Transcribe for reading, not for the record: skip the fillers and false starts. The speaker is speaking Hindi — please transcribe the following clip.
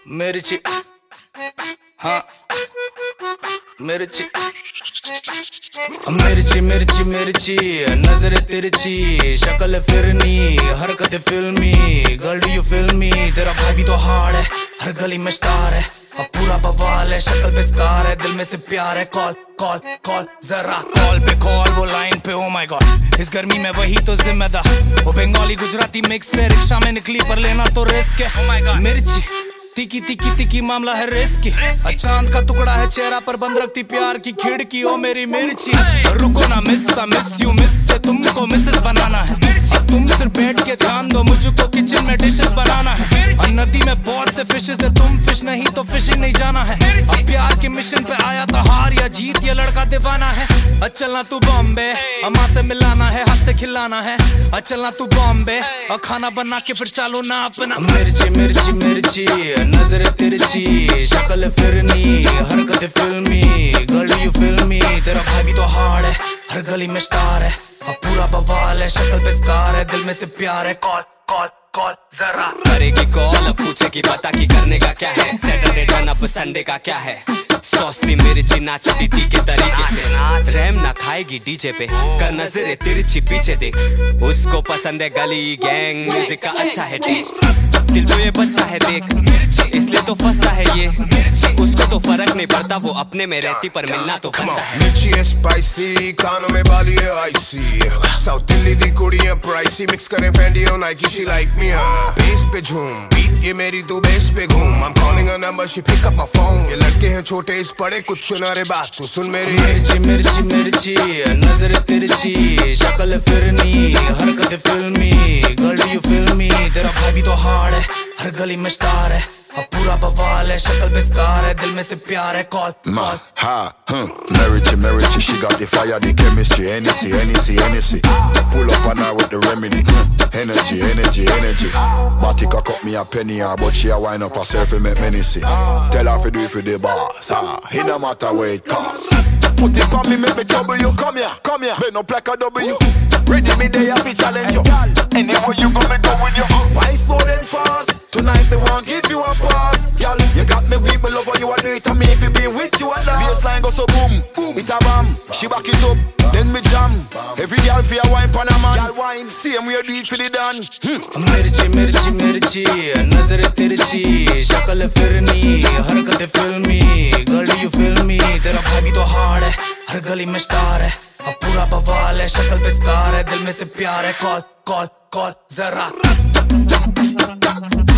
मिर्ची, हाँ मिर्ची मिर्ची मिर्ची मिर्ची, नजर तिरछी, शक्ल फिरनी, हरकत फिल्मी, girl do you feel me. तेरा भाई भी तो हार्ड है, हर गली में स्टार है, अब पूरा बवाल है, शक्ल पे स्कार है, दिल में से प्यार है। कॉल कॉल कॉल जरा कॉल पे कॉल, वो लाइन पे ओ माय गॉड। इस गर्मी में वही तो जिम्मेदार, वो बंगाली गुजराती मिक्स है, रिक्शा में निकली पर लेना तो रिस्क है। oh my God। मिर्ची तीखी तीखी तीखी, मामला है रिस्की, चांद का टुकड़ा है चेहरा पर, बंद रखती प्यार की खिड़की। ओ मेरी मिर्ची रुको ना मिस यू मिस से तुमको मिसेस बनाना है, अब तुम सिर्फ बैठ के ध्यान दो, मुझको किचन में डिशेस बनाना है। और नदी में बहुत से फिशेस है, तुम फिश नहीं तो फिशिंग नहीं जाना है। अब प्यार के मिशन पे आया था, हार या जीत ये लड़का दीवाना है। चलना तू बॉम्बे, अम्मा से मिलाना है, हाथ से खिलाना है। चलना तू बॉम्बे और खाना बना के फिर चालू ना अपना। मिर्ची मिर्ची मिर्ची, नजर तिरछी, शक्ल फिरनी, हरकत फिल्मी, girl do you feel me. तेरा भाई भी तो हार्ड है, हर गली में स्टार है, अब पूरा बवाल है, शक्ल पे स्कार है, दिल में से प्यार है। कॉल कॉल कॉल जरा करेगी कॉल, अब पूछे कि पता कि करने का क्या है, सैटरडे टर्न अप संडे का क्या है। सॉसी मिर्ची नाचती थी के तरीके से, रैम ना खाएगी डीजे पे, कर नजरे तिरछी पीछे देख, उसको पसंद है गली गैंग म्यूजिक का अच्छा है टेस्ट। दिल तो ये बच्चा है देख, इसलिए तो फंसता है ये, उसको तो फर्क नहीं पड़ता, वो अपने में रहती पर मिलना तो बनता है। मिर्ची है स्पाइसी, कानों में बाली है आईसी, साउथ दिल्ली दी कुड़ी है प्राइसी, मिक्स करें फैंडी और Nike, she like me. Bass पे झूम बीट ये मेरी, तू बेस पे घूम, I'm calling her number, she pick up my phone। ये लड़के हैं छोटे इस बड़े, कुछ सुना रे बात तू सुन मेरी। मिर्ची मिर्ची मिर्ची, नजर तिरछी, शक्ल फिरनी, हरकत फिल्मी, girl do you feel me. तेरा भाई भी तो हार्ड है, हर गली में स्टार है, अब पूरा बवाल है, शक्ल पे स्कार है, दिल में से प्यार है। Call Merici, she got the fire, the chemistry, Hennessy. Pull up on her with the remedy, energy. Batika cut me a penny, but she a wind up herself and make many see. Tell her to do it for the boss, it no matter where it costs. Put it on me, make me trouble you. Come here, bend up like a W. Ready me there, I fi challenge you. Anywhere you go, me go with you. Why slow then fast? Tonight me want give you a pass, girl. You got me weak, me love how you a do it, and me if you be with you a last. Baseline go so boom, it a bam. She back it up, then me jam. Every girl fi a wine pan a man. Girl wine, same way you do it for the dance. मिर्ची मिर्ची मिर्ची, नजर तिरछी, शक्ल फिरनी, हरकत फिल्मी, girl do you feel me. तेरा भाई भी तो हार्ड है, हर गली में स्टार है, अब पूरा बवाल है, शक्ल पे स्कार है, दिल में से प्यार है। कॉल कॉल कॉल जरा